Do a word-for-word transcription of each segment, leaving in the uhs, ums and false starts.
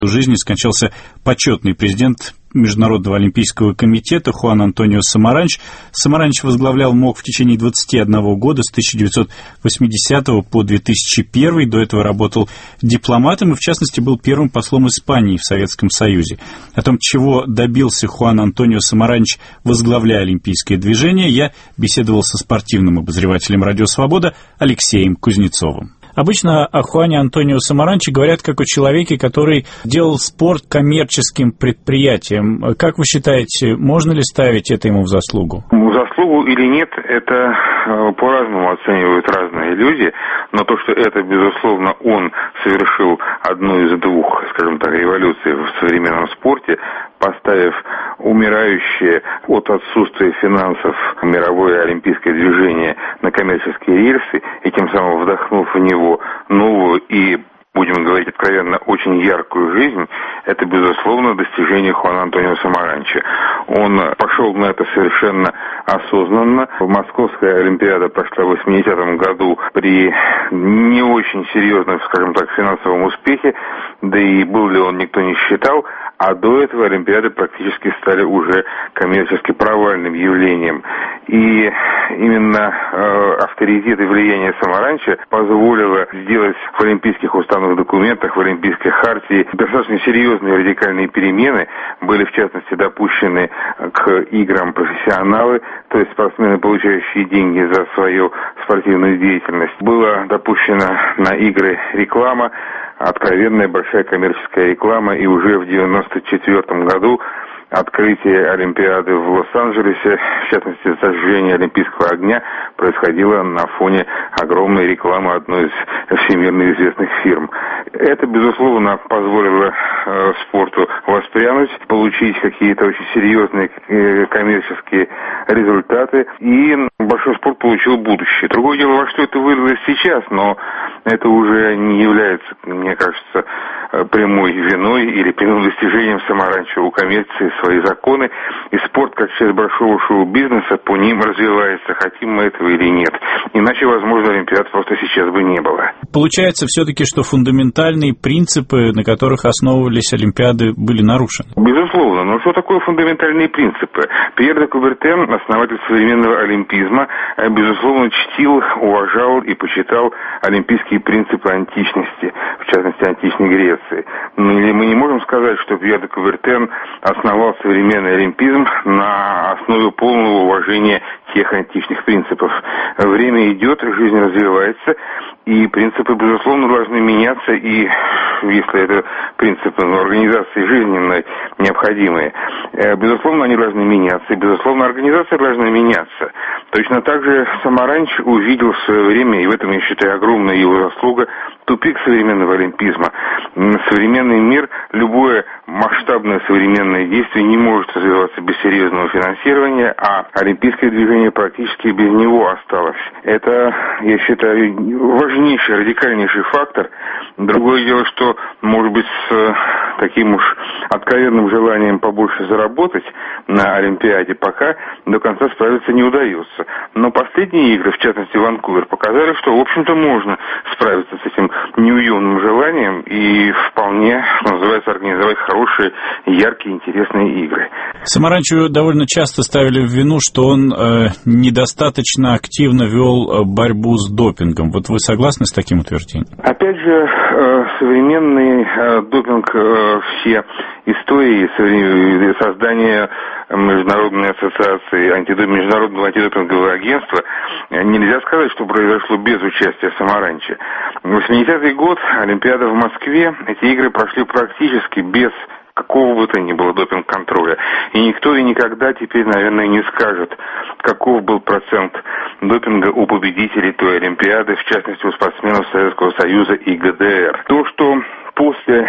жизни скончался почетный президент Международного олимпийского комитета Хуан Антонио Самаранч. Самаранч возглавлял МОК в течение двадцати одного года, с тысяча девятьсот восьмидесятого по две тысячи первый. До этого работал дипломатом и, в частности, был первым послом Испании в Советском Союзе. О том, чего добился Хуан Антонио Самаранч, возглавляя олимпийское движение, я беседовал со спортивным обозревателем «Радио Свобода» Алексеем Кузнецовым. Обычно о Хуане Антонио Самаранче говорят как о человеке, который делал спорт коммерческим предприятием. Как вы считаете, можно ли ставить это ему в заслугу? В заслугу или нет, это по-разному оценивают разные люди, но то, что это, безусловно, он совершил одну из двух, скажем так, революций в современном спорте, поставив умирающее от отсутствия финансов мировое олимпийское движение на коммерческие рельсы и тем самым вдохнув в него новую и, будем говорить откровенно, очень яркую жизнь, это, безусловно, достижение Хуана Антонио Самаранча. Он пошел на это совершенно осознанно. Московская Олимпиада прошла в восьмидесятом году при не очень серьезном, скажем так, финансовом успехе, да и был ли он, никто не считал. А до этого Олимпиады практически стали уже коммерчески провальным явлением. И именно э, авторитет и влияние Самаранча позволило сделать в олимпийских уставных документах, в олимпийской хартии достаточно серьезные радикальные перемены. Были, в частности, допущены к играм профессионалы, то есть спортсмены, получающие деньги за свою спортивную деятельность. Была допущена на игры реклама, откровенная большая коммерческая реклама, и уже в девяносто четвертом году открытие Олимпиады в Лос-Анджелесе, в частности, зажжение Олимпийского огня, происходило на фоне огромной рекламы одной из всемирно известных фирм. Это, безусловно, позволило э, спорту воспрянуть, получить какие-то очень серьезные э, коммерческие результаты, и большой спорт получил будущее. Другое дело, во что это вылилось сейчас, но это уже не является, мне кажется, прямой виной или прямым достижением Самаранча. У коммерции свои законы, и спорт, как часть большого шоу-бизнеса, по ним развивается, хотим мы этого или нет. Иначе, возможно, Олимпиад просто сейчас бы не было. Получается все-таки, что фундаментальные принципы, на которых основывались Олимпиады, были нарушены? Безусловно. Но что такое фундаментальные принципы? Пьер де Кубертен, основатель современного олимпизма, безусловно, чтил, уважал и почитал олимпийские принципы античности, в частности, античной Греции. Мы не можем сказать, что Пьер де Кубертен основал современный олимпизм на основе полного уважения тех античных принципов. Время идет, жизнь развивается, и принципы, безусловно, должны меняться, и если это принципы ну, организации жизненной необходимые, безусловно, они должны меняться, и, безусловно, организация должна меняться. Точно так же Самаранч увидел в свое время, и в этом, я считаю, огромная его заслуга, тупик современного олимпизма. Современный мир, любое масштабное современное действие не может развиваться без серьезного финансирования, а олимпийское движение практически без него осталось. Это, я считаю, важнейший, радикальнейший фактор. Другое дело, что, может быть, с таким уж откровенным желанием побольше заработать на Олимпиаде пока до конца справиться не удается. Но последние игры, в частности Ванкувер, показали, что, в общем-то, можно справиться с этим неуемным желанием и вполне, что называется, организовать хорошие, яркие, интересные игры. Самаранчу довольно часто ставили в вину, что он э, недостаточно активно вел борьбу с допингом. Вот вы согласны с таким утверждением? Опять же, э, современный э, допинг, э, все истории создания Международной ассоциации, антидоп... Международного антидопингового агентства, нельзя сказать, что произошло без участия Самаранча. В восьмидесятый год, Олимпиада в Москве, эти игры прошли практически без какого бы то ни было допинг-контроля. И никто и никогда теперь, наверное, не скажет, каков был процент допинга у победителей той Олимпиады, в частности, у спортсменов Советского Союза и ГДР. То, что После,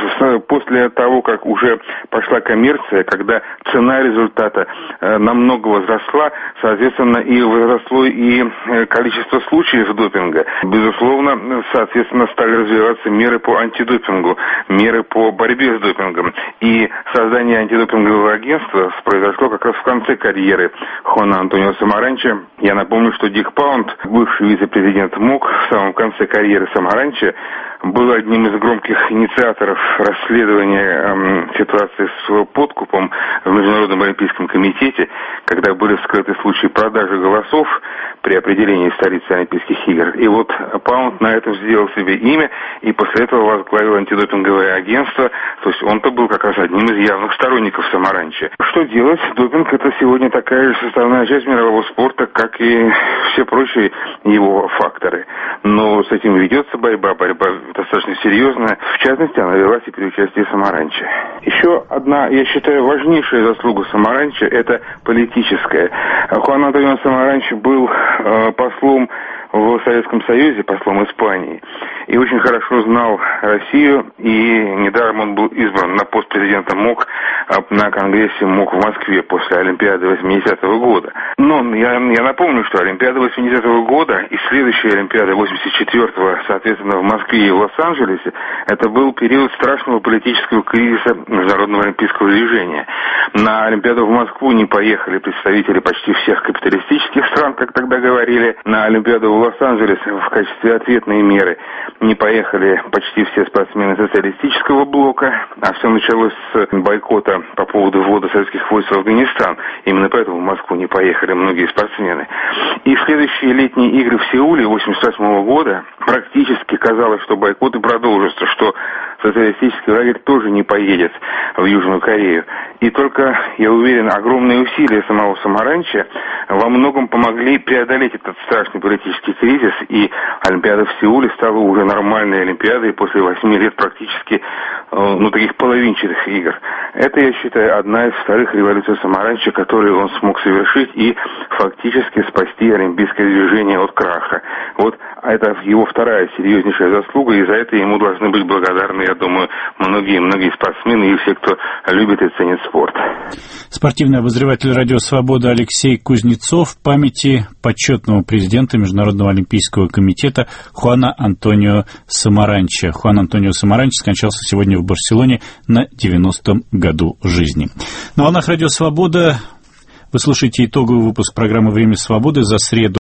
после того, как уже пошла коммерция, когда цена результата э, намного возросла, соответственно, и возросло и количество случаев допинга. Безусловно, соответственно, стали развиваться меры по антидопингу, меры по борьбе с допингом. И создание антидопингового агентства произошло как раз в конце карьеры Хуана Антонио Самаранча. Я напомню, что Дик Паунд, бывший вице-президент МОК, в самом конце карьеры Самаранча, был одним из громких инициаторов расследования эм, ситуации с подкупом в Международном олимпийском комитете, когда были вскрыты случаи продажи голосов при определении столицы Олимпийских игр. И вот Паунд на этом сделал себе имя и после этого возглавил антидопинговое агентство. То есть он-то был как раз одним из явных сторонников Самаранча. Что делать? Допинг — это сегодня такая же составная часть мирового спорта, как и все прочие его факторы. Но с этим ведется борьба, борьба достаточно серьезная. В частности, она велась и при участии Самаранча. Еще одна, я считаю, важнейшая заслуга Самаранча — это политическая. Хуан Антонио Самаранч был э, послом в Советском Союзе, послом Испании, и очень хорошо знал Россию, и недаром он был избран на пост президента МОК на Конгрессе МОК в Москве после Олимпиады восьмидесятого года. Но я, я напомню, что Олимпиада восьмидесятого года и следующая Олимпиада восемьдесят четвёртого, соответственно, в Москве и в Лос-Анджелесе, это был период страшного политического кризиса Международного олимпийского движения. На Олимпиаду в Москву не поехали представители почти всех капиталистических стран, как тогда говорили. На Олимпиаду в Лос-Анджелес в качестве ответной меры не поехали почти все спортсмены социалистического блока, а все началось с бойкота по поводу ввода советских войск в Афганистан. Именно поэтому в Москву не поехали многие спортсмены. И следующие летние игры в Сеуле восемьдесят восьмого года практически казалось, что бойкоты продолжатся, что социалистический лагерь тоже не поедет в Южную Корею. И только, я уверен, огромные усилия самого Самаранча во многом помогли преодолеть этот страшный политический кризис, и Олимпиада в Сеуле стала уже нормальной Олимпиадой после восьми лет практически, ну, таких половинчатых игр. Это, я считаю, одна из вторых революций Самаранча, которую он смог совершить и фактически спасти олимпийское движение от краха. Вот это его вторая серьезнейшая заслуга, и за это ему должны быть благодарны, я думаю, многие-многие спортсмены и все, кто любит и ценит спорт. Спортивный обозреватель «Радио Свобода» Алексей Кузнецов в памяти почетного президента Международного олимпийского комитета Хуана Антонио Самаранча. Хуан Антонио Самаранч скончался сегодня в Барселоне на девяностом году жизни. На волнах «Радио Свобода» вы слушаете итоговый выпуск программы «Время свободы» за среду,